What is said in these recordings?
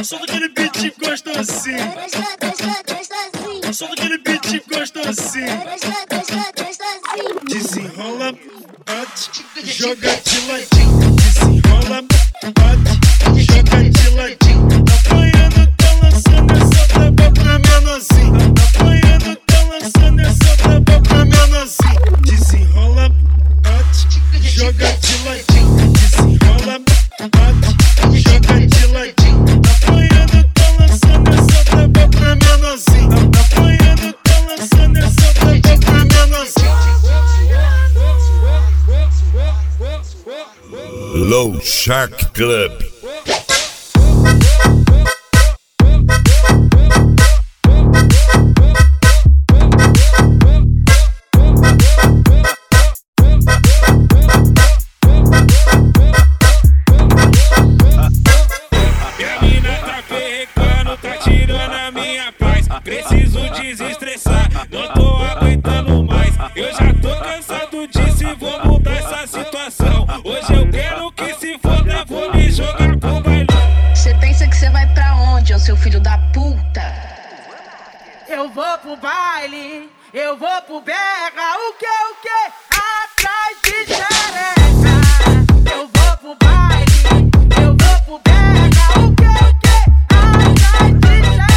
Só daquele beat gostosinho. Só daquele beat gostosinho. Desenrola, bate, joga de ladinho. Desenrola, bate, joga de ladinho. Tá apanhando, tá lançando essa braba pra menorzinho. Tá apanhando, tá lançando essa braba pra menorzinho. Desenrola, bate, joga de ladinho. Desenrola, bate, joga de ladinho. Tá apanhando, tá lançando essa braba pra menorzinho. Tá apanhando, tá lançando essa braba pra menorzinho. Low Shark Club. Preciso desestressar, não tô aguentando mais. Eu já tô cansado disso e vou mudar essa situação. Hoje eu quero que se foda, vou me jogar pro bailão. Cê pensa que cê vai pra onde, ô seu filho da puta? Eu vou pro baile, eu vou pro berra. O que? Atrás de xereca. Eu vou pro baile, eu vou pro berra. O que? Atrás de xereca.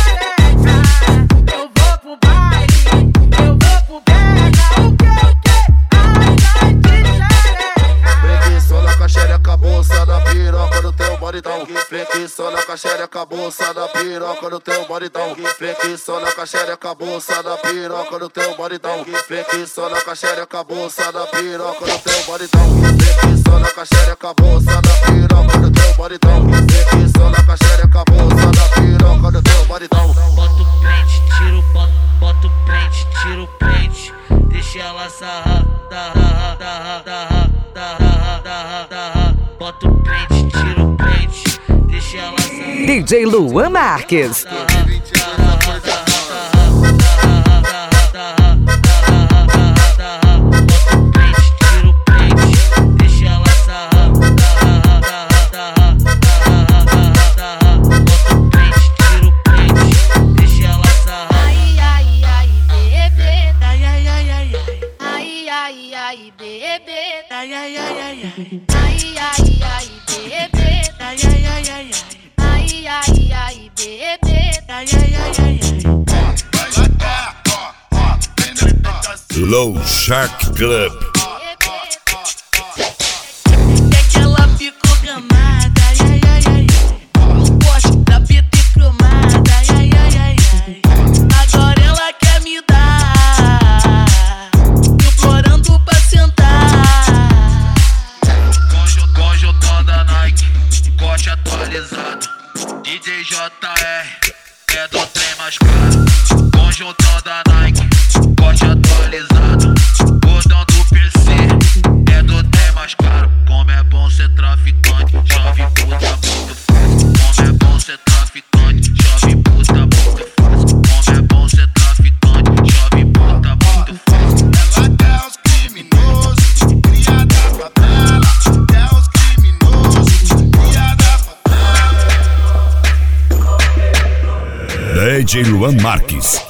Flexiona com a xereca, bolsa da piroca no teu maridão. Flexiona com a xereca, bolsa da piroca no teu maridão. Flexiona com a xereca, bolsa da piroca no teu maridão. Flexiona com a xereca, bolsa da piroca no teu maridão. Flexiona com a xereca, bolsa da piroca no teu maridão. Bota o prende, tira o bota o prende, tira o prende. Deixa ela sarrar, bota o prende, tira o prende. DJ Luan Marques. Low Shark Club. É que ela ficou gamada, ai, ai, ai. Não gosto da PT cromada, ai, ai, ai, ai. Agora ela quer me dar, implorando pra sentar. Conjuntão da Nike, corte atualizado. DJ JR, é do trem mais caro. Conjuntão da Nike, corte atualizado. Botão do PC, é do trem mais caro. Como é bom ser traficante, chove puta muito fácil. Como é bom ser traficante, chove puta muito fácil. Como é bom ser traficante, chove puta muito fácil. Ela quer os criminosos, cria da favela. Quer os criminosos, cria da favela. DJ Luan Marques.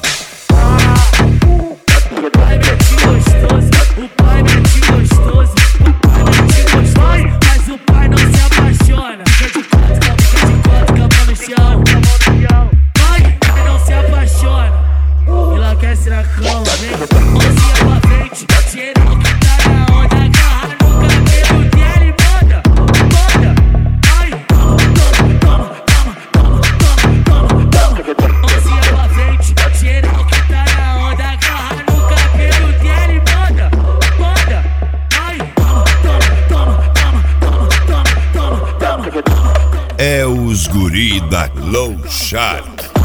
É os guri da Low Shark.